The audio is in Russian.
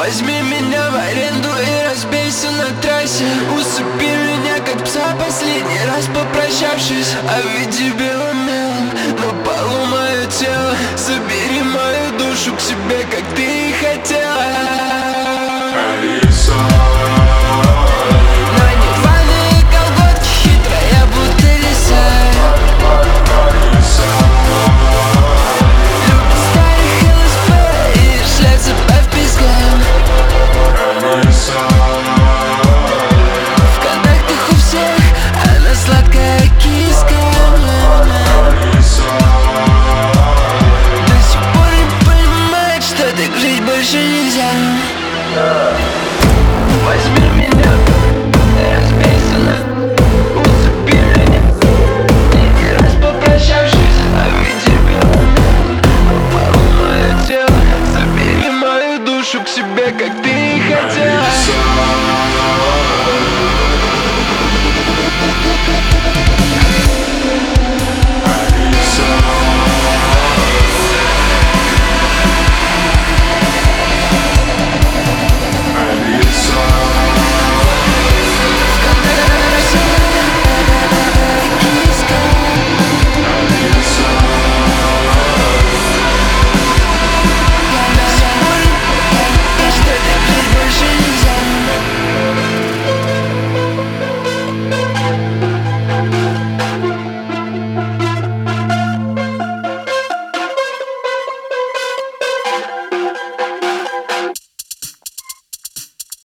Возьми меня в аренду и разбейся на трассе. Усыпи меня, как пса, последний раз попрощавшись. Обведи белым мелом на полу мое тело. Забери мою душу к себе, как ты и хотела. Алиса, на нирваны колготки, хитрая будто лиса. Алиса, Любит старых ЛСП и шлет себя в песке. Алиса, В контактах у всех она сладкая киска. Алиса, До сих пор не понимает, что так жить больше нельзя. Возьми меня, разбейся на, усыпи меня. И раз попрощавшись, обведи меня на полу мое тело. Забери мою душу к себе, как ты и хотела. Алиса.